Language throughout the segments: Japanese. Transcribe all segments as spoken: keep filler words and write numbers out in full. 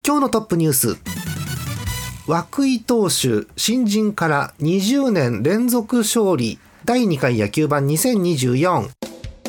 今日のトップニュース、涌井投手新人からにじゅうねん連続勝利、だいにかい野球盤にせんにじゅうよん。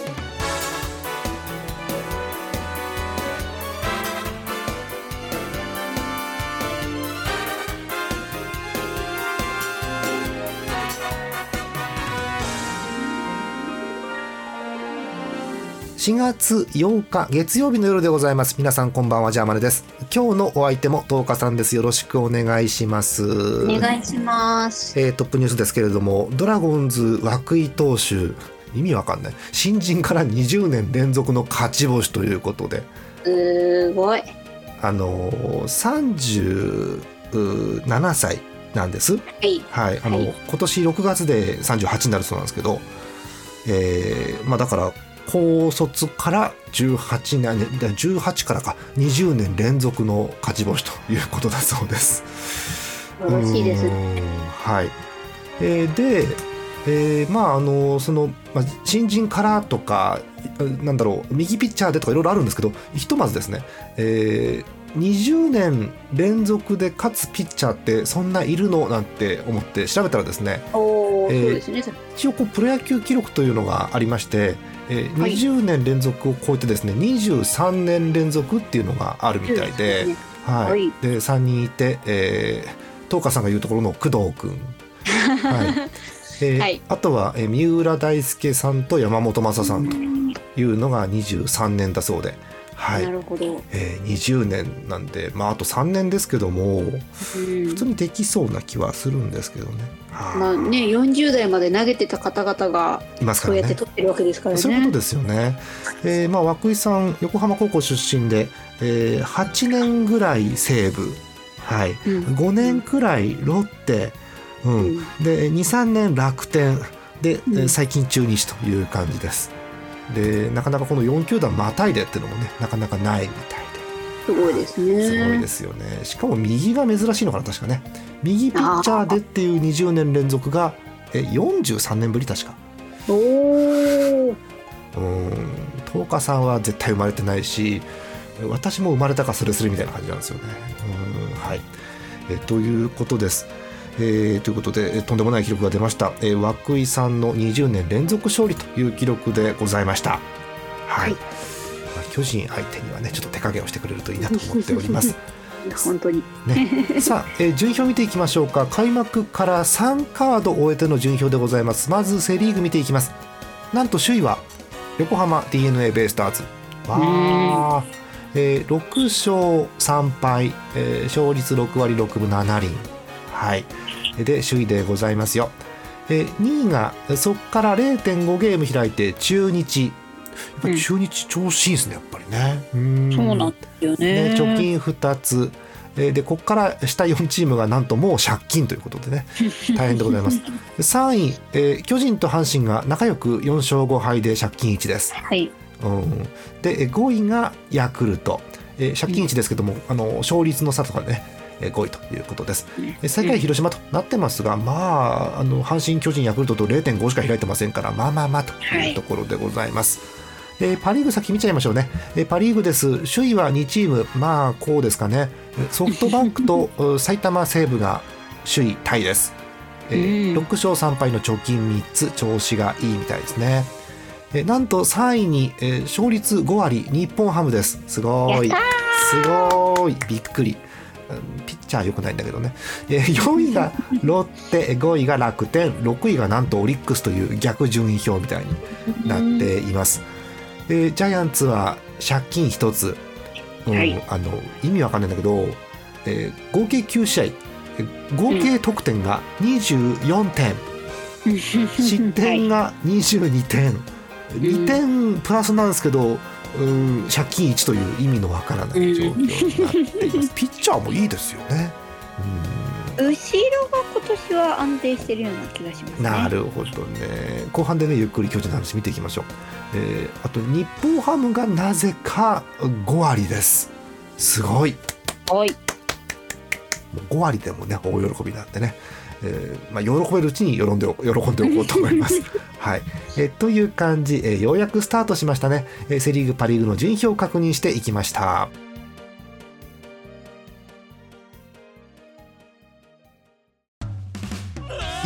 しがつようか月曜日の夜でございます。皆さんこんばんは、ジャーマネです。今日のお相手もとおかさんです。よろしくお願いします。 お願いします。 えー、トップニュースですけれども、ドラゴンズ涌井投手、意味わかんない、新人からにじゅうねん連続の勝ち星ということで、 すごい。 あのー、さんじゅうななさいなんです。 はい、 はいあのはい、 今年ろくがつでさんじゅうはちになるそうなんですけど、えーまあ、だから高卒からじゅうはちねん、じゅうはちからかにじゅうねん連続の勝ち星ということだそうです。 よろしいです。 はい。えー、で、えー、まああのその、まあ、新人からとかなんだろう右ピッチャーでとかいろいろあるんですけど、ひとまずですね、えー、にじゅうねん連続で勝つピッチャーってそんないるのなんて思って調べたらですね、 おー、 えー、 そうですね。 一応こうプロ野球記録というのがありまして、えー、にじゅうねん連続を超えてですね、にじゅうさんねん連続っていうのがあるみたいで、 ね、 はいはい、 でさんにんいて、えー、東花さんが言うところの工藤君、はいえーはい、あとは、えー、三浦大輔さんと山本昌さんというのがにじゅうさんねんだそうで、はい、 なるほど、 えー、にじゅうねんなんで、まあ、あとさんねんですけども、うん、普通にできそうな気はするんですけどね。 まあね、よんじゅうだいまで投げてた方々がいますからね、 そうやって取ってるわけですからね。 そういうことですよね。えーまあ、涌井さん横浜高校出身で、えー、はちねんぐらい西武、はいうん、ごねんくらいロッテ、うんうん、で にさんねん楽天で、うん、最近中日という感じです。でなかなかこのよん球団またいでっていうのもねなかなかないみたいで、 すごいですね。 すごいですよね。しかも右が珍しいのかな、確かね。右ピッチャーでっていうにじゅうねん連続がえよんじゅうさんねんぶり確か。 おー、 うん東花さんは絶対生まれてないし、私も生まれたかそれするみたいな感じなんですよね。うんはいえということです。えー、ということで、えとんでもない記録が出ました。えー、涌井さんのにじゅうねん連続勝利という記録でございました。はい、はいまあ、巨人相手にはねちょっと手加減をしてくれるといいなと思っております本当に、 ね、さあ、えー、順位表見ていきましょうか。開幕からさんカード終えての順位表でございます。まずセリーグ見ていきます。なんと首位は横浜 ディーエヌエー ベイスターズ、わー、えー、ろくしょうさんぱい、えー、勝率ろくわりろくぶななりん、はいで首位でございますよ。えー、にいがそこから れいてんご ゲーム開いて中日、やっぱり中日調子いいですね、やっぱりね。うーん、 そうなんですよ ね, ね貯金ふたつ、えー、でここから下よんチームがなんともう借金ということでね大変でございます。さんい、えー、巨人と阪神が仲良くよんしょうごはいで借金いちです、 はいうん、でごいがヤクルト、えー、借金いちですけども、うん、あの勝率の差とかねごいということです。最下位広島となってますが、まあ、あの阪神巨人ヤクルトと れいてんご しか開いてませんから、まあまあまあというところでございます。はい、えー、パリーグ先見ちゃいましょうね。えー、パリーグです。首位はにチーム、まあこうですかね。ソフトバンクと埼玉西武が首位タイです。えー、ろくしょうさんぱいの貯金みっつ、調子がいいみたいですね。えー、なんとさんいに、えー、勝率ごわり日本ハムです。すごいすごいびっくり。ピッチャー良くないんだけどね。えー、よんいがロッテ、ごいが楽天、ろくいがなんとオリックスという逆順位表みたいになっています。えー、ジャイアンツは借金ひとつ、うんはい、あの意味わかんないんだけど、えー、合計きゅうしあい、合計得点がにじゅうよんてん、うん、失点がにじゅうにてん、はい、にてんプラスなんですけど、うん、借金いちという意味のわからない状況になっています。ピッチャーもいいですよね。 うん、後ろが今年は安定してるような気がしますね。 なるほどね。後半でねゆっくり巨人の話見ていきましょう。えー、あと日本ハムがなぜかごわりです。すごい。 はい。 もうごわりでもね大喜びなんでね、えーまあ、喜べるうちに喜んでお喜んでおこうと思います、はいえー、という感じ、えー、ようやくスタートしましたね、えー、セリーグパリーグの順位表を確認していきました。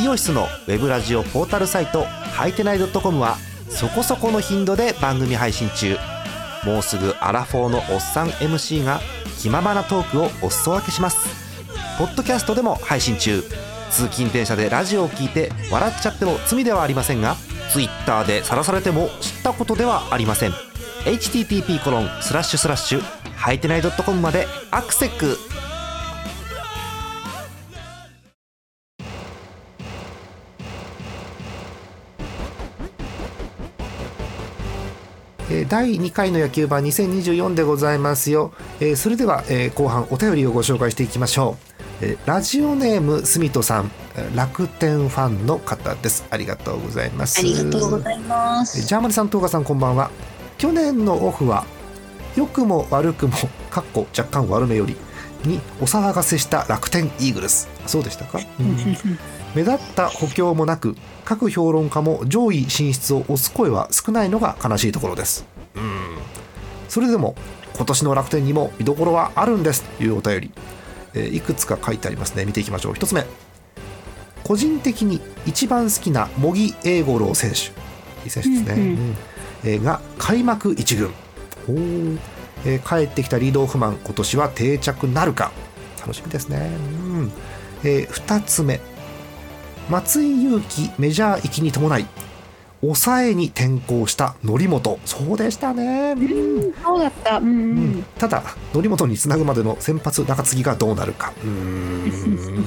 イオシスのウェブラジオポータルサイトはいてない .com はそこそこの頻度で番組配信中。もうすぐアラフォーのおっさん エムシー が気ままなトークをお裾分けします。ポッドキャストでも配信中。通勤電車でラジオを聞いて笑っちゃっても罪ではありませんが、ツイッターで晒されても知ったことではありません。 エイチティーティーピーコロンスラッシュスラッシュはいてない .com までアクセック。だいにかいの野球盤にせんにじゅうよんでございますよ。えー、それでは、えー、後半お便りをご紹介していきましょう。えー、ラジオネームすみとさん、楽天ファンの方です。ありがとうございます。 ありがとうございます。 ジャーマネさん、東賀さん、こんばんは。去年のオフは良くも悪くもかっこ若干悪めよりにお騒がせした楽天イーグルス。そうでしたか、うん、目立った補強もなく各評論家も上位進出を推す声は少ないのが悲しいところです。うん、それでも今年の楽天にも見どころはあるんですというお便り、えー、いくつか書いてありますね。見ていきましょう。ひとつめ、個人的に一番好きな茂木栄五郎選手、いい選手ですね、うんうんえー、が開幕一軍。おー、えー、帰ってきたリードオフマン、今年は定着なるか楽しみですね。うんえー、ふたつめ、松井裕樹メジャー行きに伴い抑えに転向した則本。そうでしたね、うん、 そうだった、うんうんうん、 ただ則本につなぐまでの先発中継ぎがどうなるか。うーん、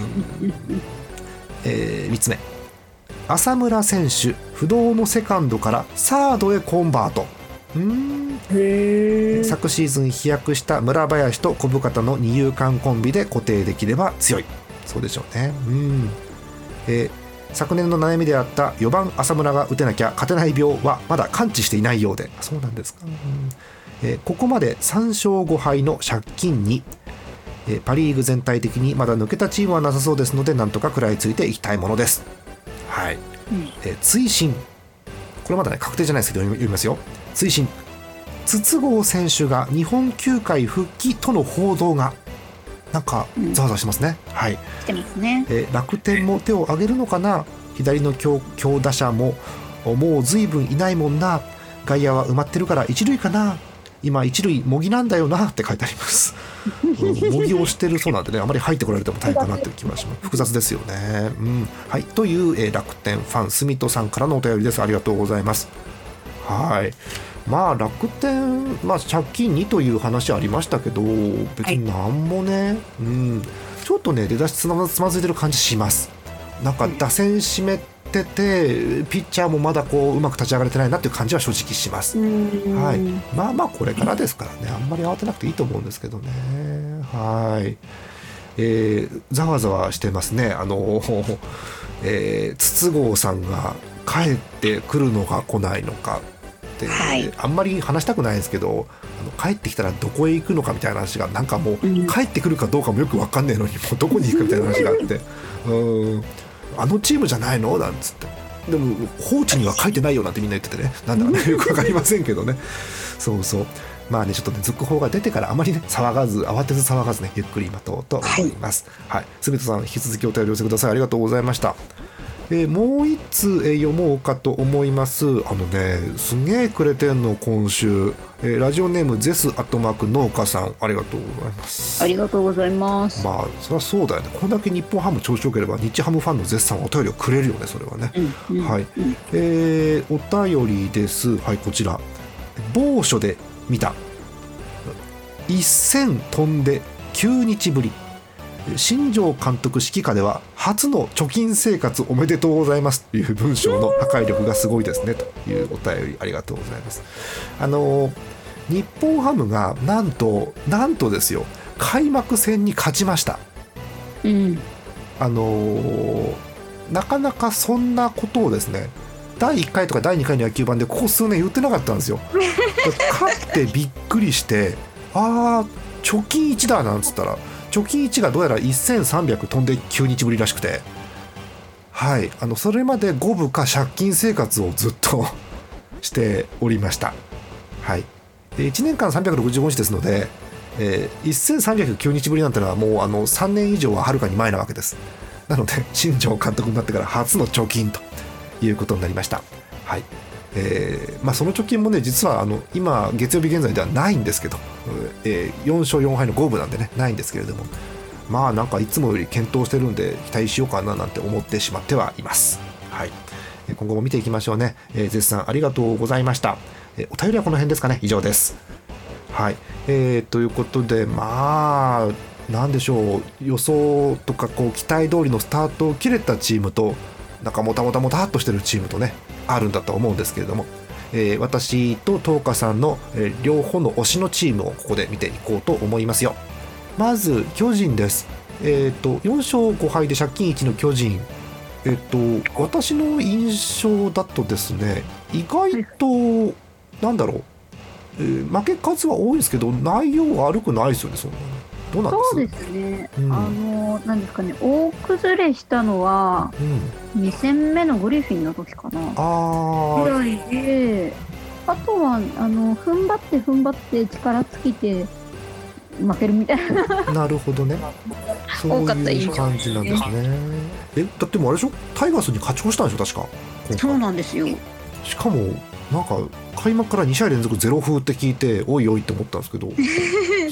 えー、みっつめ、浅村選手不動のセカンドからサードへコンバート。うーん、へー、昨シーズン飛躍した村林と小深田の二遊間コンビで固定できれば強い。そうでしょうね。うん、えー昨年の悩みであったよばん浅村が打てなきゃ勝てない病はまだ完治していないようで。そうなんですか、うんえー、ここまでさんしょうごはいの借金に、えー、パリーグ全体的にまだ抜けたチームはなさそうですので、なんとか食らいついていきたいものです。はい、うんえー、追伸、これまだね確定じゃないですけど読みますよ。追伸、筒香選手が日本球界復帰との報道がなんかざわざわしますね、うん、はい、 してますね。 えー、楽天も手を挙げるのかな。左の 強, 強打者ももう随分いないもんな。外野は埋まってるから一塁かな。今一塁模擬なんだよなって書いてあります、うん、模擬をしてるそうなんでね、あまり入ってこられても大変かなっていう気はします。複雑ですよね、うんはい、という、えー、楽天ファンすみとさんからのお便りです。ありがとうございます。はい、まあ楽天、まあ、借金にという話ありましたけど別になんもね、はいうん、ちょっとね出だしつまずいてる感じします。なんか打線締めててピッチャーもまだこううまく立ち上がれてないなっていう感じは正直します。はい、まあまあこれからですからね、あんまり慌てなくていいと思うんですけどね。はい、えー、ざわざわしてますね。あの、えー、筒香さんが帰ってくるのか来ないのかって、はい、あんまり話したくないですけど、あの帰ってきたらどこへ行くのかみたいな話がなんかもう、うん、帰ってくるかどうかもよく分かんないのにもうどこに行くみたいな話があってうんあのチームじゃないのなんつって、でも放置には書いてないよなんてみんな言っててね、なんだかねよく分かりませんけどねそうそう、まあねちょっとね続報が出てからあまりね騒がず慌てず騒がずねゆっくり待とうと思います。はい、すみとさん引き続きお便り寄せください。ありがとうございました。えー、もう一通、えー、読もうかと思います。あのねすげえくれてんの今週、えー、ラジオネームゼスアットマーク農家さん、ありがとうございます。 ありがとうございます。 まあそりゃそうだよね、こんだけ日本ハム調子よければ日ハムファンの絶賛お便りをくれるよね、それはね、うんうん、はい、うんえー、お便りです。はい、こちら某所で見たせん飛んできゅうにちぶり、新庄監督指揮下では初の貯金生活おめでとうございますという文章の破壊力がすごいですねというお便りありがとうございます。あの日本ハムがなんとなんとですよ開幕戦に勝ちました、うん、あのなかなかそんなことをですねだいいっかいとかだいにかいの野球盤でここ数年言ってなかったんですよ勝ってびっくりしてあー貯金いちだなんつったら貯金いちがどうやらせんさんびゃく飛んできゅうにちぶりらしくて、はい、あのそれまで五分か借金生活をずっとしておりました。はい、でいちねんかんさんびゃくろくじゅうごにちですので、えー、せんさんびゃくきゅうにちぶりなんてのはもうあのさんねん以上ははるかに前なわけです。 なので新庄監督になってから初の貯金ということになりました。はい、えーまあ、その貯金もね実はあの今月曜日現在ではないんですけど、えー、よん勝よん敗の五分なんでねないんですけれども、まあなんかいつもより検討してるんで期待しようかななんて思ってしまってはいます。はい、今後も見ていきましょうね。えー、絶賛ありがとうございました。えー、お便りはこの辺ですかね。以上です。はい、えー、ということでまあなんでしょう、予想とかこう期待通りのスタートを切れたチームとなんかもたもたもたっとしてるチームとねあるんだと思うんですけれども、えー、私と東花さんの、えー、両方の推しのチームをここで見ていこうと思いますよ。まず巨人です。えー、とよん勝ご敗で借金いちの巨人、えー、と私の印象だとですね意外となんだろう、えー、負け数は多いんですけど内容は悪くないですよね。そんなにどうなんです？ そうですね、 うん、 あのなんですかね、大崩れしたのはに戦目のグリフィンの時かな、 あぐらいで、あとはあの踏ん張って踏ん張って力尽きて負けるみたいななるほどねそういう感じなんですね。えだってもうあれでしょ、タイガースに勝ち越したんでしょ確か。 そうなんですよ。 しかもなんか開幕からに試合連続ゼロ風って聞いておいおいって思ったんですけどそうなんです、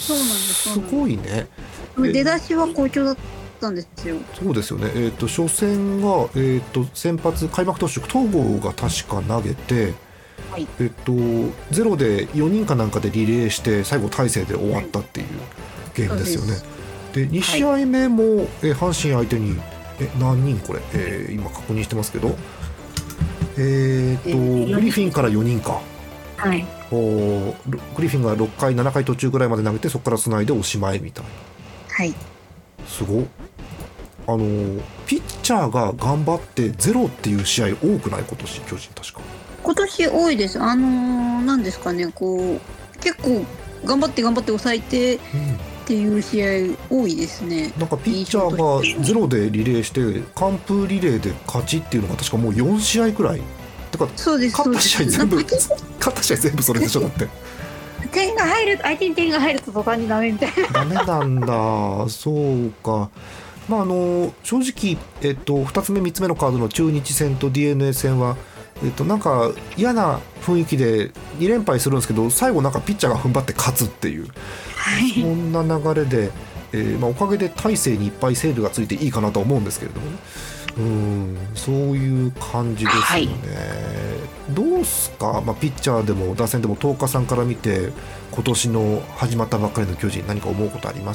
すごいね。 出だしは好調だったんですよ。 そうですよね。えー、と初戦が、えー、と先発開幕投手東郷が確か投げて、はい、えー、とゼロでよにんかなんかでリレーして最後大勢で終わったっていうゲームですよね。でに試合目も、はい、えー、阪神相手にえ何人これ、えー、今確認してますけど、えー、と、えー、グリフィンからよにんか、はい、おグリフィンがろっかいななかい途中ぐらいまで投げてそこからつないでおしまいみたいな。 はい、 すごっ。あのピッチャーが頑張ってゼロっていう試合多くない今年巨人確か。 今年多いです。あのー、なんですかね、こう結構頑張って頑張って抑えてっていう試合多いですね。 なんかピッチャーがゼロでリレーして完封リレーで勝ちっていうのが確かもうよん試合くらいだから、 そうです、 勝った試合全部勝った試合全部それでしょだって点が入る相手に点が入ると途端にダメみたいなダメなんだそうか。まああの正直、えっと、ふたつめみっつめのカードの中日戦と ディーエヌエー 戦は、えっと、なんか嫌な雰囲気でに連敗するんですけど最後なんかピッチャーが踏ん張って勝つっていう、はい、そんな流れで、えーまあ、おかげで大勢にいっぱいセールがついていいかなと思うんですけれどもね。うんそういう感じですよね、はい、どうすか、まあ、ピッチャーでも打線でも東花さんから見て今年の始まったばっかりの巨人何か思うことあります？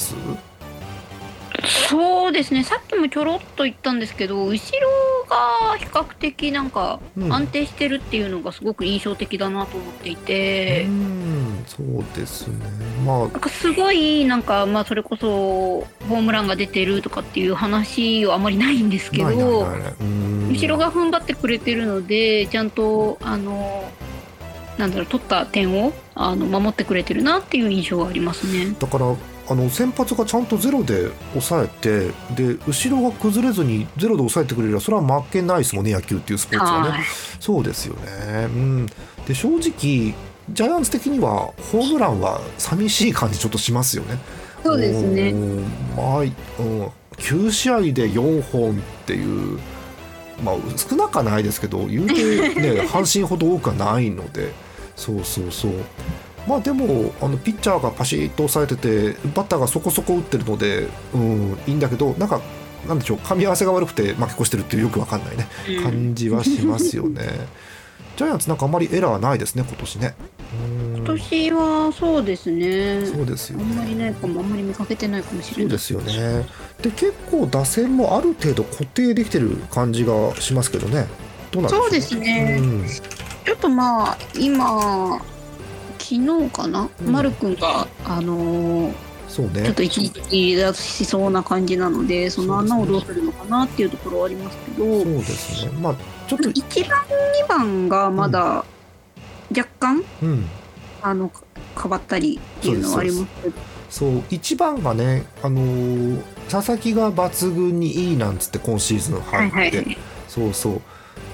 そうですね、さっきもちょろっと言ったんですけど後ろが比較的なんか安定してるっていうのがすごく印象的だなと思っていて、 うん、うんそうですね、まあ、 なんかすごいなんか、まあ、それこそホームランが出てるとかっていう話はあまりないんですけど、ないないないない、うん後ろが踏ん張ってくれてるのでちゃんとあのなんだろう取った点をあの守ってくれてるなっていう印象がありますね。 だからあの先発がちゃんとゼロで抑えてで後ろが崩れずにゼロで抑えてくれればそれは負けないですもんね野球っていうスポーツはね、はい、そうですよね、うん、で正直ジャイアンツ的にはホームランは寂しい感じちょっとしますよね。 そうですね、 まあ、うん、きゅう試合でよんほんっていうまあ少なくはないですけど言うてね阪神ほど多くはないのでそうそうそうまあでもあのピッチャーがパシッと抑えててバッターがそこそこ打ってるので、うん、いいんだけどなんかなんでしょう噛み合わせが悪くて負け越してるっていうよくわかんないね感じはしますよねジャイアンツなんかあんまりエラーないですね今年ね。 今年はそうですね。 そうですよね。 あんまりないかもあんまり見かけてないかもしれない。 そうですよね。で結構打線もある程度固定できてる感じがしますけどね。どうなんでしょう。 そうですね、うん、ちょっとまあ今昨日かな、うん、丸くんがあのー、そうね、ちょっと一時期離脱しそうな感じなのでその穴をどうするのかなっていうところはありますけど、 そうですね、まあ、ちょっといちばんにばんがまだ若干、うん、あの変わったりっていうのはありますけど、 そういちばんがね、あのー、佐々木が抜群にいいなんつって今シーズン入って、はいはい、そうそう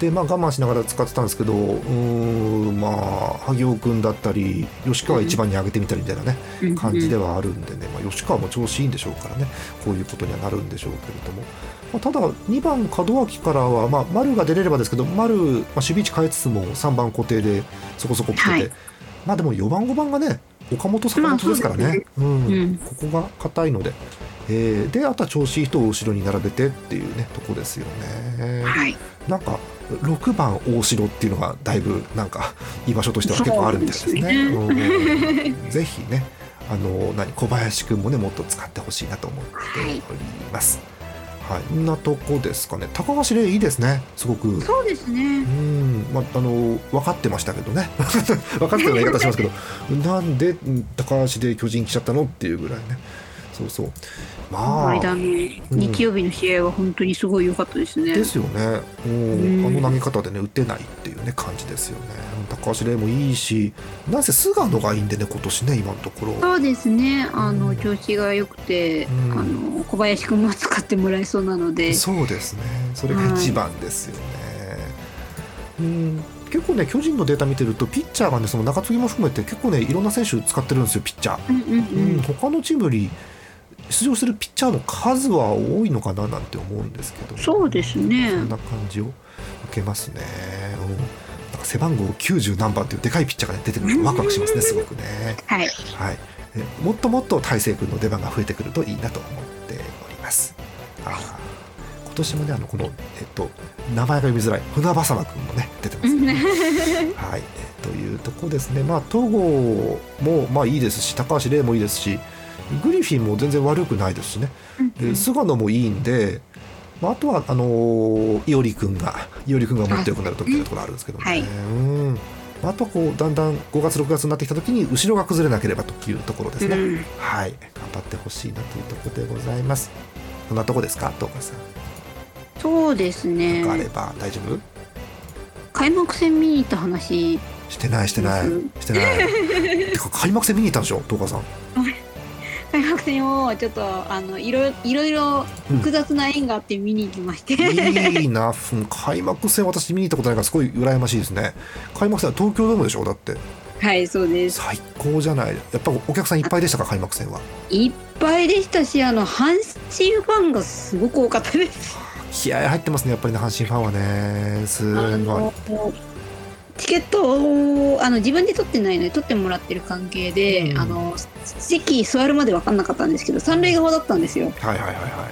で、まあ、我慢しながら使ってたんですけど、うーん、まあ萩尾君だったり吉川一番に上げてみたりみたいなね、うん、感じではあるんでね、まあ、吉川も調子いいんでしょうからね、こういうことにはなるんでしょうけれども、まあ、ただにばん門脇からは、まあ、丸が出れればですけど、丸、まあ、守備位置変えつつもさんばん固定でそこそこ来てて、はい、まあでもよんばんごばんがね岡本坂本ですからね、まあ、うん、うん、ここが硬いので、えー、であとは調子いい人を後ろに並べてっていうねとこですよね、はい、なんかろくばん大城っていうのがだいぶなんか居場所としては結構あるみたいですね。うん、ぜひねあの何小林くんもねもっと使ってほしいなと思っております。はい、こんなとこですかね。高橋礼いいですね、すごく。 そうですね。 うん、まあの分かってましたけどね。分かってるような言い方しますけど、なんで高橋礼巨人来ちゃったのっていうぐらいね。そうそう。まあ、 間の日曜日の試合は本当にすごい良かったですね。 ですよね。うん、あの投げ方でね打てないっていうね感じですよね。高橋礼もいいし、なんせ菅野がいいんでね今年ね今のところ。 そうですね。あの、うん、調子が良くて、うん、あの小林君も使ってもらえそうなので。 そうですね。それが一番ですよね。はい、うん。結構ね巨人のデータ見てるとピッチャーがねその中継ぎも含めて結構ねいろんな選手使ってるんですよピッチャー。うんうんうんうん、他のチームより出場するピッチャーの数は多いのかななんて思うんですけど、 そうですね。 そんな感じを受けますね。うん、なんか背番号きゅうじゅう何番というでかいピッチャーが、ね、出てくるとワクワクしますねすごくね。 はい、 はい、もっともっと大勢君の出番が増えてくるといいなと思っております。あ今年もねあのこの、えっと、名前が読みづらい船場様君もね出てますね。はい、えというとこですね。まあ東郷もまあいいですし高橋礼もいいですしグリフィンも全然悪くないですしね、うんうん、菅野もいいんで、まあ、あとはあのー、伊織君が伊織君がもっと良くなるとみたいなところあるんですけどね、はい、うんあとはこうだんだんごがつろくがつになってきた時に後ろが崩れなければというところですね、うん、はい頑張ってほしいなというところでございます。こんなとこですか東川さん。 そうですね。 なんかあれば大丈夫？ 開幕戦見に行った話してないしてないしてないてか開幕戦見に行ったんでしょ東川さん。 開幕戦をちょっとあのいろいろいろ複雑な縁があって見に行きまして、 うん、いいな開幕戦私見に行ったことないからすごい羨ましいですね。開幕戦は東京ドームでしょだって。 はいそうです。 最高じゃない。やっぱお客さんいっぱいでしたか開幕戦は。 いっぱいでしたしあの阪神ファンがすごく多かったです。 気合入ってますねやっぱりね阪神ファンはねすごい。 チケットをあの自分で取ってないので取ってもらってる関係で、うん、あの席座るまで分かんなかったんですけど三塁側だったんですよ。 はいはいはいはい。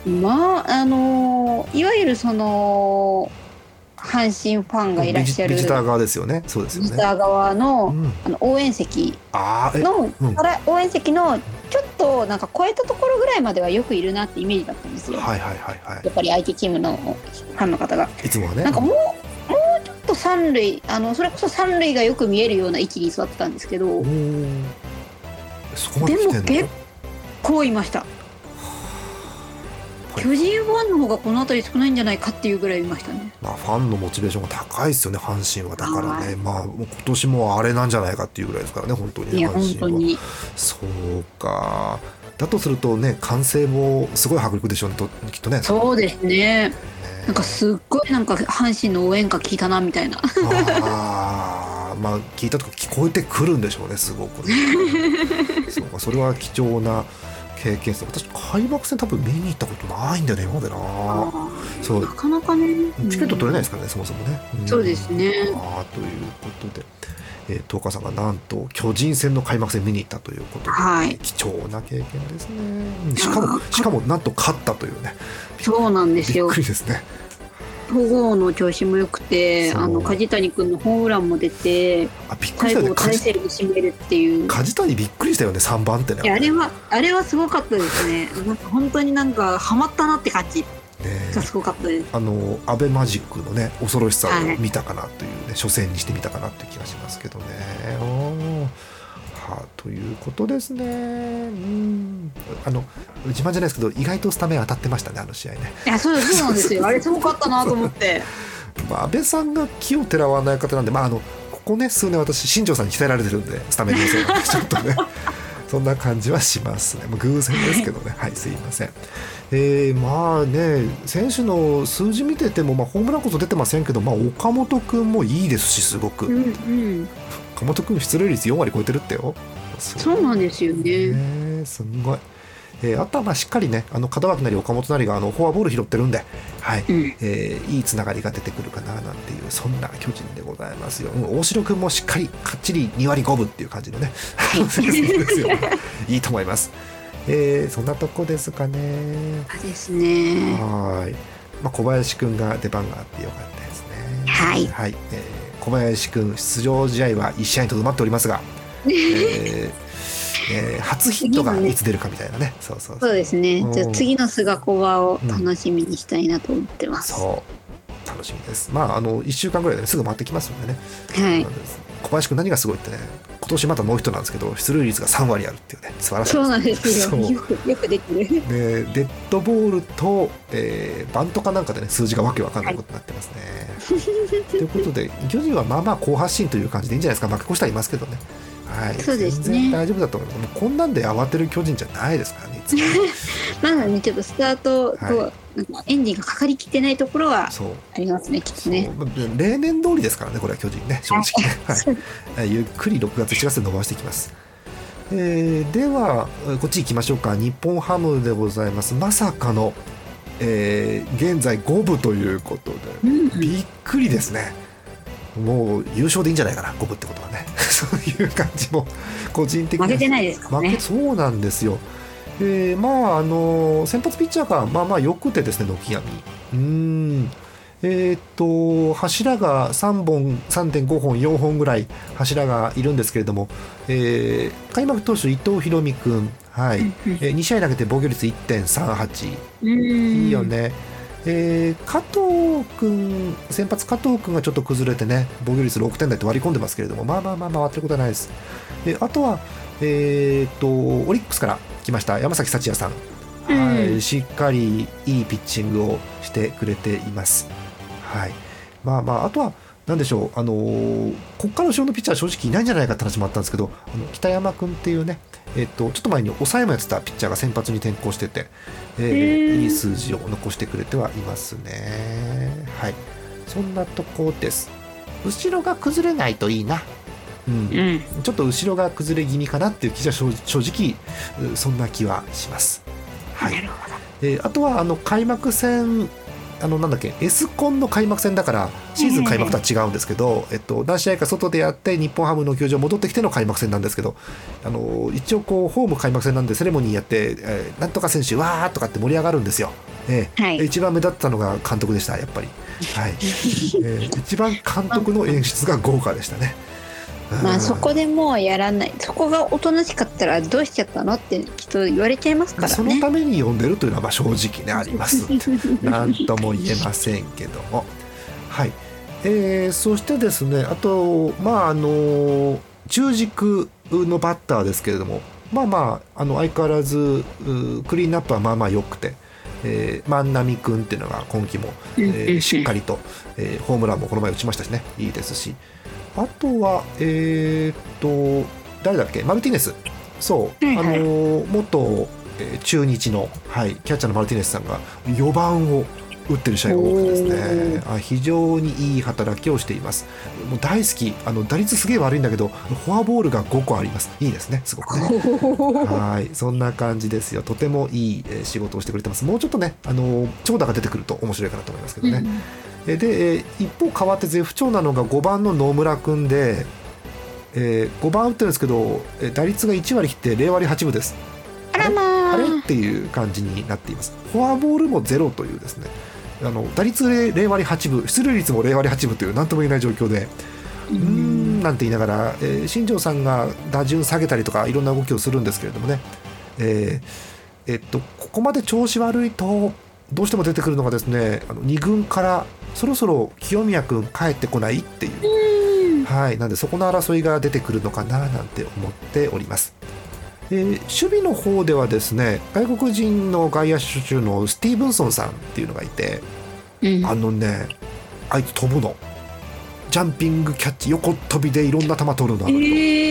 まああのいわゆるその阪神ファンがいらっしゃるビジター側ですよね。そうですよね。 ビジター側の、うん、あの応援席の、うん、応援席のちょっとなんか超えたところぐらいまではよくいるなってイメージだったんですよ。 はいはいはいはい。 やっぱり相手チームのファンの方がいつもはね。 なんかもう三塁あのそれこそ三塁がよく見えるような位置に座ってたんですけど、 そこまで来てんの？でも結構いました。巨人ファンの方がこの辺り少ないんじゃないかっていうぐらいいましたね。 まあ、ファンのモチベーションが高いですよね阪神は。だからね、まあ、今年もあれなんじゃないかっていうぐらいですからね本当に、ね、 いや本当にそうか。だとするとね歓声もすごい迫力でしょうねきっとね。 そうですね。なんかすっごいなんか阪神の応援歌聞いたなみたいな。 あまあ聞いたとか聞こえてくるんでしょうねすごくね。そうかそれは貴重な経験です。私開幕戦多分見に行ったことないんだよね今までな。そうなかなかねチケット取れないですからね、うん、そもそもね、 うん、そうですね。 あということで、えー、東川さんがなんと巨人戦の開幕戦見に行ったということで、はい、貴重な経験ですね。しかもしかもなんと勝ったというね。 そうなんですよ。 びっくりですね。 戸郷の調子も良くてあの梶谷君のホームランも出てあびっくりしたね。 最後大勢で締めるっていう梶谷びっくりしたよねさんばんってね。 いやあれはあれはすごかったですね。なんか本当になんかハマったなって感じがすごかったです、ね、 あのアベマジックのね恐ろしさを見たかなというね、はい、初戦にしてみたかなという気がしますけどね。おはあ、ということですね。うんあの自慢じゃないですけど意外とスタメン当たってましたねあの試合ね。 いやそうそうなんですよ。あれすごかったなと思って、 まあ、安倍さんが気をてらわない方なんで、まあ、あのここね数年私新庄さんに鍛えられてるんでスタメンのせいちょっとねそんな感じはしますね。もう偶然ですけどねはい、すいません。えー、まあね選手の数字見てても、まあ、ホームランこそ出てませんけど、まあ、岡本君もいいですしすごく、うんうん、岡本君出塁率よん割超えてるってよ。 そうなんですよね、 ねすごい。えー、あとはまあしっかりねあの門脇なり岡本なりがあのフォアボール拾ってるんで、はいうん、えー、いいつながりが出てくるかななんていうそんな巨人でございますよ、うん、大城君もしっかりかっちりに割ごぶっていう感じのねそうですよいいと思います。えー、そんなとこですかね。 そうですね。 はい、まあ、小林君が出番があってよかったですね。 はい、 はい、えー、小林君出場試合はいち試合にとどまっておりますが、えーえー、初ヒットがいつ出るかみたいなね。そうそうそう。 そうですね。じゃあ次の菅小葉を楽しみにしたいなと思ってます。 うん、そう楽しみです。まああのいっしゅうかんぐらいですぐ回ってきますのでね。 はい。 小林君何がすごいってね、今年またノーヒットなんですけど出塁率がさん割あるっていうね、素晴らしいです。 そうなんですよ。よくよくできる。 でデッドボールと、えー、バントかなんかでね数字がわけわかんないことになってますね。はい、ということで巨人はまあまあ好発進という感じでいいんじゃないですか。負け越してはいますけどね。はい、 そうですね、 全然大丈夫だと思います。もうこんなんで慌てる巨人じゃないですからね。いつもまだねちょっとスタートと、はい、なんかエンジンがかかりきってないところはありますねきっとね。 例年通りですからねこれは巨人ね正直ね、はい、ゆっくりろくがつしちがつで伸ばしていきます。えー、ではこっち行きましょうか。日本ハムでございます。まさかの、えー、現在ごぶということで、うん、びっくりですね。もう優勝でいいんじゃないかなごぶってことはねそういう感じも個人的に負けてないですからね。 負けそうなんですよ。えー、まああの先発ピッチャーがまあまあよくてですね軒並みうーんえー、っと柱がさんぼん さんてんご 本よんほんぐらい柱がいるんですけれども、えー、開幕投手伊藤大海君、はいえー、に試合投げて防御率 いってんさんはち いいよね。えー、加藤君先発加藤君がちょっと崩れてね防御率ろくてん台って割り込んでますけれどもまあまあまあ回ってることはないです。えあとは、えー、っとオリックスから来ました山崎幸也さん、はい、うん、しっかりいいピッチングをしてくれています。はい、まあまああとはなんでしょう、あのー、ここから後ろのピッチャー正直いないんじゃないかって話もあったんですけどあの北山君っていうね、えー、とちょっと前に抑えもやってたピッチャーが先発に転向してて、えー、いい数字を残してくれてはいますね。はい、そんなとこです。後ろが崩れないといいな、うんうん、ちょっと後ろが崩れ気味かなっていう気じゃ正直そんな気はします。はい、なるほど。えー、あとはあの開幕戦あのなんだっけ S コンの開幕戦だからシーズン開幕とは違うんですけど、えっと、何試合か外でやって日本ハムの球場戻ってきての開幕戦なんですけどあの一応こうホーム開幕戦なんでセレモニーやって、えー、なんとか選手わーとかって盛り上がるんですよ。えーはい、一番目立ったのが監督でしたやっぱり、はいえー、一番監督の演出が豪華でしたね。 まあそこでもうやらないそこがおとなしかったらどうしちゃったのってきっと言われちゃいますからね。 そのために呼んでるというのはまあ正直ねありますなんとも言えませんけどもはい、えー、そしてですねあとまああの中軸のバッターですけれどもまあまああの相変わらずクリーンアップはまあまあ良くて、えー、万波君っていうのが今季も、えー、しっかりと、えー、ホームランもこの前打ちましたしねいいですしあとはえー、っと誰だっけマルティネスそう、はいはい、あの元、えー、中日の、はい、キャッチャーのマルティネスさんがよばんを打ってる試合が多くてですねあ非常にいい働きをしています。もう大好きあの打率すげえ悪いんだけどフォアボールがごこあります。いいですねすごくねはいそんな感じですよ。とてもいい、えー、仕事をしてくれてます。もうちょっとねあの長打が出てくると面白いかなと思いますけどね、うんで一方変わって絶不調なのがごばんの野村君で、えー、ごばん打ってるんですけど打率がいち割切ってぜろ割はちぶです。 あらまああれっていう感じになっています。フォアボールもゼロというですねあの打率ぜろ割はちぶ出塁率もぜろ割はちぶという何とも言えない状況でうーんなんて言いながら、えー、新庄さんが打順下げたりとかいろんな動きをするんですけれどもね、えーえっと、ここまで調子悪いとどうしても出てくるのがですねあのに軍からそろそろ清宮君帰ってこないっていう、うはい、なんでそこの争いが出てくるのかななんて思っております。えー、守備の方ではですね外国人の外野手中のスティーブンソンさんっていうのがいて、うん、あのねあいつ飛ぶのジャンピングキャッチ横飛びでいろんな球取るのあの人、えー、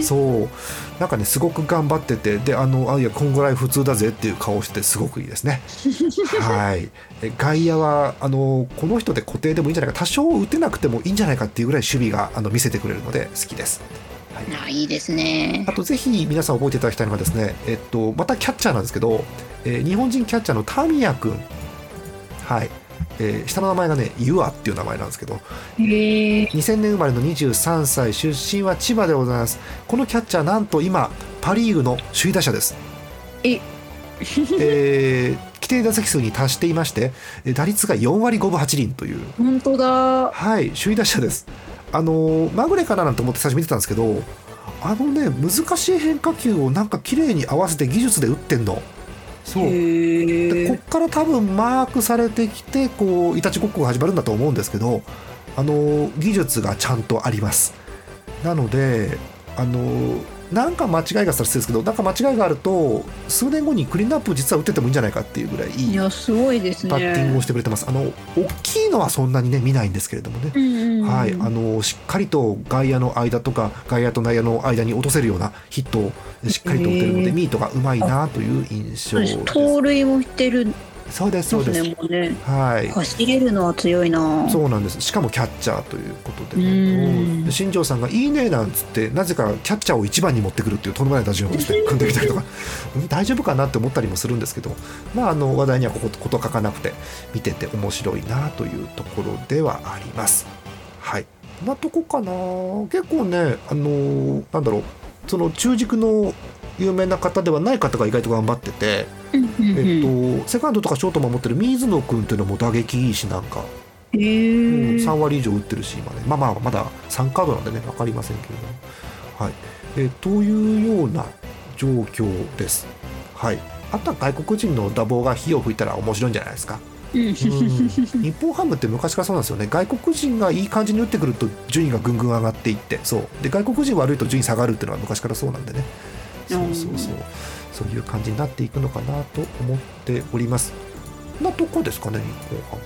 ね。 そうなんかねすごく頑張ってて、であのあいやこんぐらい普通だぜっていう顔をしててすごくいいですねはいえ外野はあのこの人で固定でもいいんじゃないか、多少打てなくてもいいんじゃないかっていうぐらい守備があの見せてくれるので好きです。 はい、あいいですね。 あとぜひ皆さん覚えていただきたいのがですね、えっと、またキャッチャーなんですけど、えー、日本人キャッチャーのタミヤ君、はいえー、下の名前がねユアっていう名前なんですけど、 へにせんねん生まれのにじゅうさんさい、出身は千葉でございます。このキャッチャーなんと今パリーグの首位打者です。 ええー、規定打席数に達していまして、打率がよんわりごぶはちりんという、 本当だ、 はい首位打者です。あのまぐれかななんて思って最初見てたんですけど、あのね難しい変化球をなんか綺麗に合わせて技術で打ってんの。そうでこっから多分マークされてきてこういたちごっこが始まるんだと思うんですけど、あの技術がちゃんとあります。なのであのなんか間違いがしたら失礼ですけど、なんか間違いがあると数年後にクリーンアップ実は打っててもいいんじゃないかっていうぐらいいいいやすごいですね、 バッティングをしてくれてます。あの大きいのはそんなにね見ないんですけれどもね、 うんうんうん、 はい、あのしっかりと外野の間とか外野と内野の間に落とせるようなヒットをしっかりと打てるので、ミートがうまいなという印象です。 盗塁もしてる。 そうですそうです、 ねもうね、 はい、 走れるのは強いな。 そうなんです。しかもキャッチャーということで、 ね、 新庄さんがいいねなんつってなぜかキャッチャーを一番に持ってくるっていうとんでもない打順をですね組んできたりとか大丈夫かなって思ったりもするんですけど、まあ、あの話題にはここと書かなくて見てて面白いなというところではあります。はい、こんなとこかな。結構ねあのなんだろう、その中軸の有名な方ではない方が意外と頑張ってて、 うんうんうん、 えっと、セカンドとかショートも持ってる水野君っていうのも打撃いいし、なんか、 えーうん、さんわり以上打ってるし今ね、まあまあまださんカードなんでね分かりませんけれども、はいえー、というような状況です。はい、あとは外国人の打棒が火を吹いたら面白いんじゃないですか。うん、日本ハムって昔からそうなんですよね。外国人がいい感じに打ってくると順位がぐんぐん上がっていって、そうで外国人悪いと順位下がるっていうのは昔からそうなんでね、そうそうそう、そういう感じになっていくのかなと思っております。こんなとこですかね、日本ハム。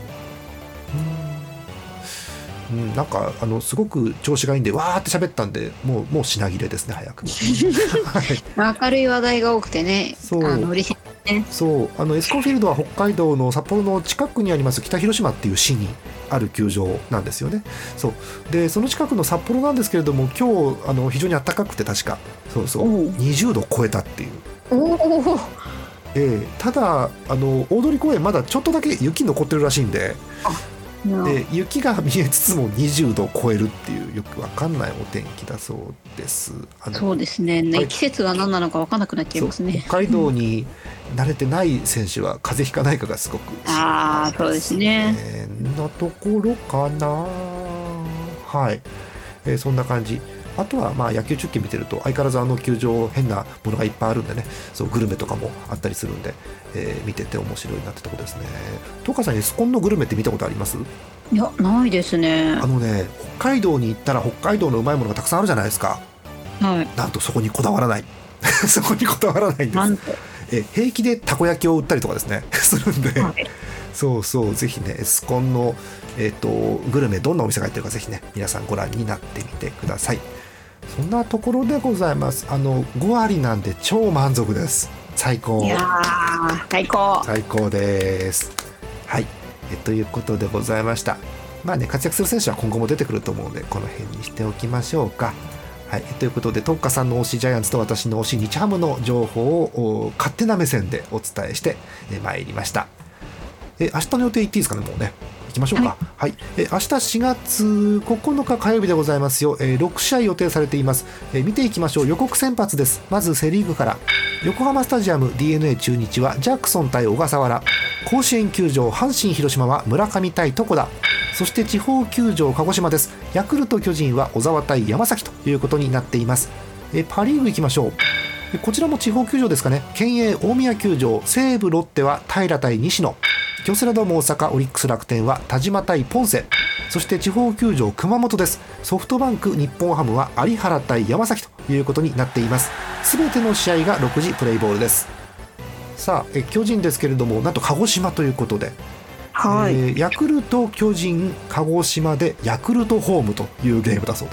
うん、うん、なんかあのすごく調子がいいんでわーって喋ったんで、もうもう品切れですね早く、 はい、明るい話題が多くてね、 そうあの嬉しいね。 そうあのエスコンフィールドは北海道の札幌の近くにあります北広島っていう市にある球場なんですよね。そうでその近くの札幌なんですけれども、今日あの非常に暖かくて確かそうそうにじゅうど超えたっていう。 おお、 えー、ただあの大通公園まだちょっとだけ雪残ってるらしいんで、で雪が見えつつもにじゅうどを超えるっていうよくわかんないお天気だそうです。あのそうですね、はい、季節が何なのかわかんなくなっちゃいますね。 北海道に慣れてない選手は風邪ひかないかがすごく心配ですね。 あーそうですねのところかな。はい、えー、そんな感じ。あとはまあ野球中継見てると相変わらずあの球場変なものがいっぱいあるんでね、そうグルメとかもあったりするんで、えー、見てて面白いなってとこですね。東川さんエスコンのグルメって見たことあります？ いやないですね。 あのね北海道に行ったら北海道のうまいものがたくさんあるじゃないですか。 はい、 なんとそこにこだわらないそこにこだわらないんです。 なんとえ平気でたこ焼きを売ったりとかですねするんで、はい、そうそうぜひねエスコンの、えーと、グルメどんなお店が入ってるかぜひね皆さんご覧になってみてください。そんなところでございます。あのごわりなんで超満足です。最高。 いや最高最高です。はいえということでございました。まあね活躍する選手は今後も出てくると思うのでこの辺にしておきましょうか。はい、ということで特化さんの推しジャイアンツと私の推し日ハムの情報を勝手な目線でお伝えしてまいりました。え明日の予定言っていいですかね。もうね行きましょうか。はい、はい、え明日しがつここのか火曜日でございますよ。えろくしあい予定されています。え見ていきましょう。予告先発です。まずセリーグから横浜スタジアム ディーエヌエー 中日はジャクソン対小笠原、甲子園球場阪神広島は村上対床田、そして地方球場鹿児島です。ヤクルト巨人は小沢対山崎ということになっています。えパリーグ行きましょう。こちらも地方球場ですかね。県営大宮球場、西武ロッテは平対西野、京セラドーム大阪オリックス楽天は田島対ポンセ、そして地方球場熊本です。ソフトバンク日本ハムは有原対山崎ということになっています。すべての試合がろくじプレイボールです。さあえ巨人ですけれどもなんと鹿児島ということで、 はい、 えー、ヤクルト巨人鹿児島でヤクルトホームというゲームだそうです。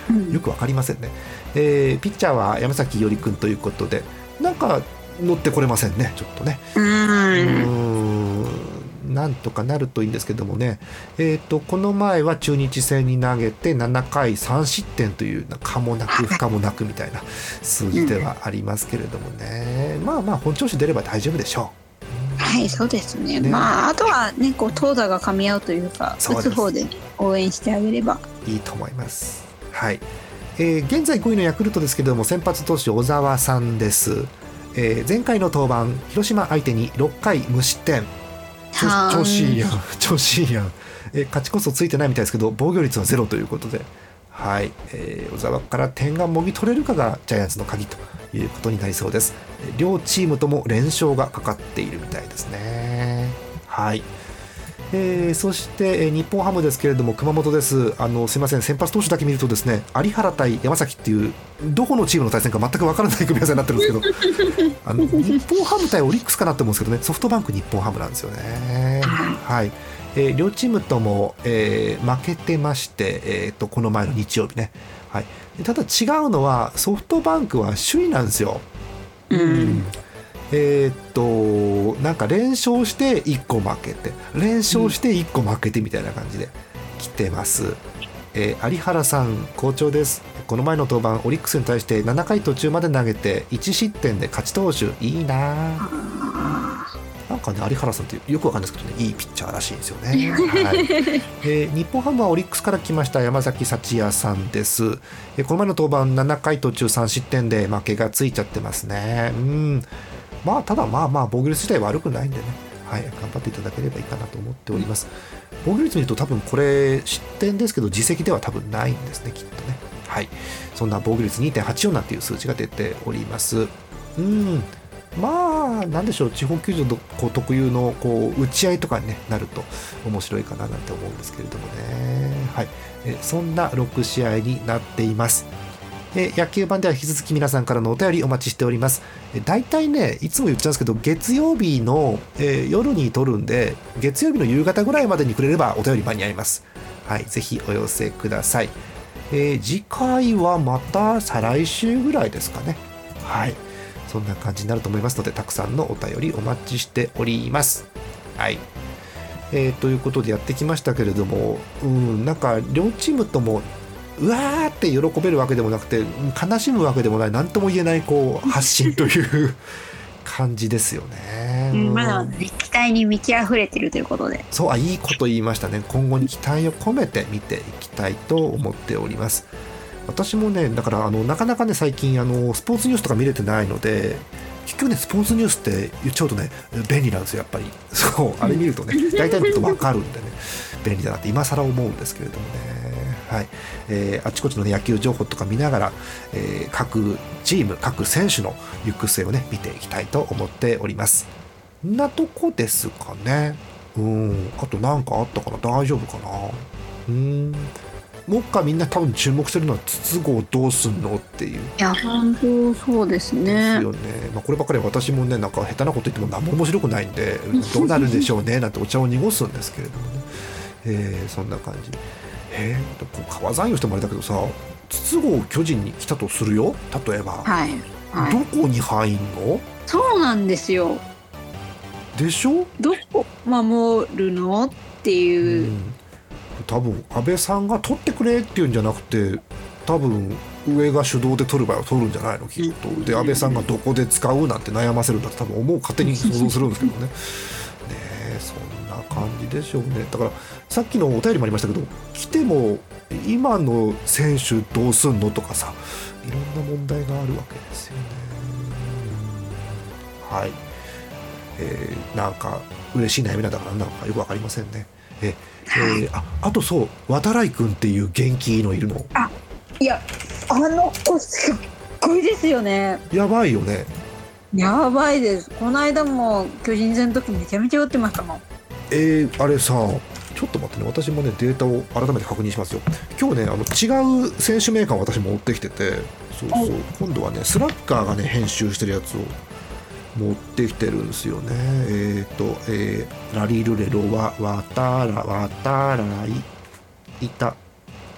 よく分かりませんね、えー、ピッチャーは山崎伊織君ということで、なんか乗ってこれませんね、ちょっとね。うーん、なんとかなるといいんですけどもね、えー、とこの前は中日戦に投げてななかいさん失点というかもなく不可もなくみたいな数字ではありますけれどもね、まあまあ本調子出れば大丈夫でしょう。 はい、そうですね。ね、まああとはね、こう投打が噛み合うというか、打つ方で応援してあげればいいと思います。はい、えー、現在ごいのヤクルトですけれども、先発投手小沢さんです。えー、前回の登板広島相手にろっかい無失点、調子いいやん調子いいやん、えー、勝ちこそついてないみたいですけど防御率はゼロということで、はい、えー、小沢から点がもぎ取れるかがジャイアンツの鍵ということになりそうです。両チームとも連勝がかかっているみたいですね。はい、えー、そして、えー、日本ハムですけれども熊本です。あのすいません、先発投手だけ見るとですね、有原対山崎っていうどこのチームの対戦か全く分からない組み合わせになってるんですけどあの日本ハム対オリックスかなって思うんですけどね、ソフトバンク日本ハムなんですよね。はい、えー、両チームとも、えー、負けてまして、えー、とこの前の日曜日ね、はい、ただ違うのはソフトバンクは首位なんですよ。うん、うんえー、っとなんか連勝していっこ負けて連勝していっこ負けてみたいな感じで来てます。えー、有原さん好調です。この前の登板オリックスに対してななかい途中まで投げていち失点で勝ち投手、いいな。なんかね、有原さんってよくわかんないですけどね、いいピッチャーらしいんですよね。はい、えー、日本ハムはオリックスから来ました山崎幸也さんです。えー、この前の登板ななかい途中さん失点で負けがついちゃってますね。うん、まあただまあまあ防御率自体悪くないんでね、はい、頑張っていただければいいかなと思っております。防御率見ると多分これ失点ですけど実績では多分ないんですね、きっとね。はい、そんな防御率 にてんはちよん なんていう数値が出ております。うん、まあなんでしょう、地方球場のこう特有のこう打ち合いとかに、ね、なると面白いかななんて思うんですけれどもね。はい、えそんなろく試合になっています。え野球版では引き続き皆さんからのお便りお待ちしております。えだいたいね、いつも言っちゃうんですけど月曜日の、えー、夜に撮るんで月曜日の夕方ぐらいまでにくれればお便り間に合います。はい、ぜひお寄せください。えー、次回はまた再来週ぐらいですかね。はい、そんな感じになると思いますのでたくさんのお便りお待ちしております。はい、えー、ということでやってきましたけれども、うんなんか両チームともうわーって喜べるわけでもなくて悲しむわけでもない、何とも言えないこう発信という感じですよね。 うん、まだ期待に満ち溢れてるということで、 そう、あ、いいこと言いましたね。今後に期待を込めて見ていきたいと思っております。私もね、だからあのなかなかね最近あのスポーツニュースとか見れてないので、結局ねスポーツニュースって言っちゃうとね便利なんですよ、やっぱり。そうあれ見るとね大体のこと分かるんでね便利だなって今更思うんですけれどもね。はい、えー、あちこちの、ね、野球情報とか見ながら、えー、各チーム各選手の行く末をね見ていきたいと思っております。んなとこですかね。うんあと何かあったかな、大丈夫かな。うんもう一回みんな多分注目してるのは筒香どうすんのっていう。いや本当そうですね。 ですよね。まあ、こればっかり私もねなんか下手なこと言っても何も面白くないんでどうなるんでしょうねなんてお茶を濁すんですけれどもね、えー、そんな感じ。えー、川山用してもあれだけどさ、筒香巨人に来たとするよ、例えば、 はいはい、 どこに入んの？ そうなんですよ。 でしょ？ どこ守るのっていう、うん、 多分安倍さんが取ってくれっていうんじゃなくて多分上が主導で取る場合は取るんじゃないのきっと。で安倍さんがどこで使うなんて悩ませるんだって多分思う勝手に想像するんですけどねねえ、そんな感じでしょうね。だからさっきのお便りもありましたけど来ても今の選手どうすんのとかさ、いろんな問題があるわけですよね。はい、えー、なんか嬉しい悩みなんだかなんだかよくわかりませんね。ええー、あ, あとそう渡来君っていう元気のいるの、 あいやあの子すっごいですよね。 やばいよね。 やばいです。この間も巨人戦の時めちゃめちゃ打ってましたもん。 えー、あれさちょっと待ってね、私もねデータを改めて確認しますよ。今日ねあの違う選手メーカーを私も持ってきてて、そうそう今度はねスラッガーがね編集してるやつを持ってきてるんですよね。えっ、ー、と、えー、ラリルレロワワタラワタライいた、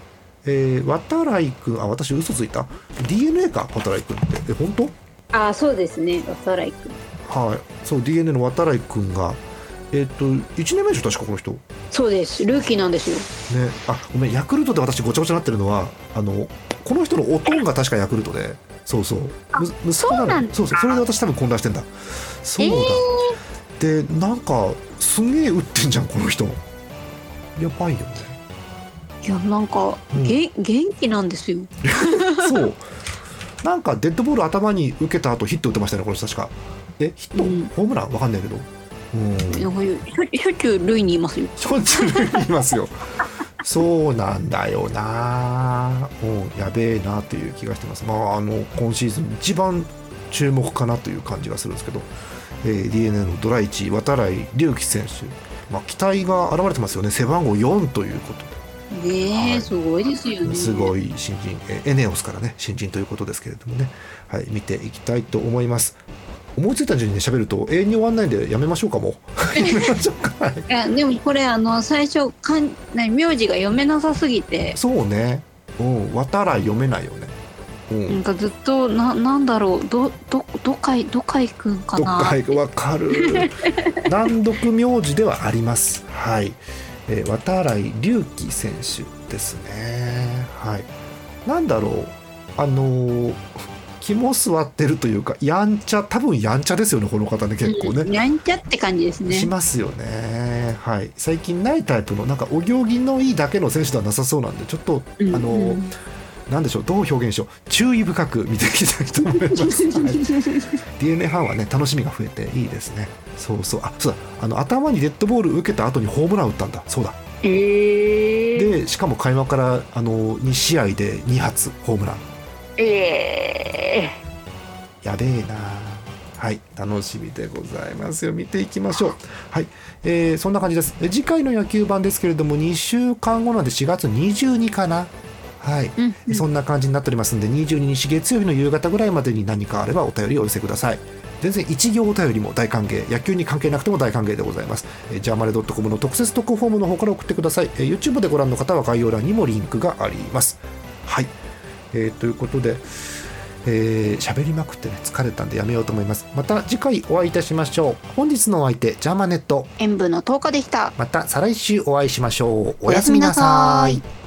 えー、渡来君、あ、私嘘ついた。 ディーエヌエー か、渡来君って。え、本当？ あ、そうですね、渡来君。 はい、そう ディーエヌエー の渡来君がえっ、ー、といちねんめでしょ確かこの人。 そうです、ルーキーなんですよね。あ、ごめん、ヤクルトで私ごちゃごちゃになってるのはあのこの人のおとんが確かヤクルトで、そうそう、む息子なの。そうそう、それで私多分混乱してんだ。そうだ、えー、でなんかすげえ打ってんじゃんこの人。やばいよね。 いや、なんか、うん、げ元気なんですよそうなんかデッドボール頭に受けた後ヒット打ってましたねこの人確か。え、ヒット、うん、ホームランわかんないけど、うん、 しょっちゅう塁にいますよ。 しょっちゅう塁にいますよそうなんだよな、うん、やべえなっていう気がしてます。まああの今シーズン一番注目かなという感じがするんですけど、えー、ディーエヌエー のドラいち渡来龍樹選手、まあ、期待が現れてますよね。背番号よんということで。 ねえ、はい、すごいですよね。 すごい新人、えエネオスからね新人ということですけれどもね、はい、見ていきたいと思います。思いついた順にね喋ると永遠に終わんないんでやめましょうか。もうやめましょうか、はい、いやでもこれあの最初かん名字が読めなさすぎて。 そうね、うん、渡来読めないよね、うん、 なんかずっとな、なんだろう、どどどかいどかいくんかな。 どかいわかる難読名字ではあります。はい、えー、渡来龍樹選手ですね。はい、なんだろう、あのー、肝据わってるというかやんちゃ、多分やんちゃですよねこの方ね、結構ね、 うん、やんちゃって感じですね。 しますよね。はい、最近ないタイプのなんかお行儀のいいだけの選手ではなさそうなんで、ちょっと、うん、あのーなんでしょう、どう表現しよう、注意深く見ていきたいと思います、はい、ディーエヌエー ファンはね楽しみが増えていいですね。そうそう、あ、そうだ、あの頭にデッドボール受けた後にホームラン打ったんだ。そうだ、 えー、 でしかも開幕からあのに試合でに発ホームラン。 えー、やべえな。はい、楽しみでございますよ。見ていきましょう。はい、えー、そんな感じです。次回の野球版ですけれどもにしゅうかんごなんでしがつにじゅうにかな。はい、うんうん、そんな感じになっておりますのでにじゅうににち月曜日の夕方ぐらいまでに何かあればお便りをお寄せください。全然一行お便りも大歓迎、野球に関係なくても大歓迎でございます。えー、ジャーマネ .com の特設特フォームの方から送ってください。えー、YouTube でご覧の方は概要欄にもリンクがあります。はい、えー、ということでえー、喋りまくってね疲れたんでやめようと思います。また次回お会いいたしましょう。本日のお相手ジャーマネット演舞のとおかでした。 また再来週お会いしましょう。おやすみなさい。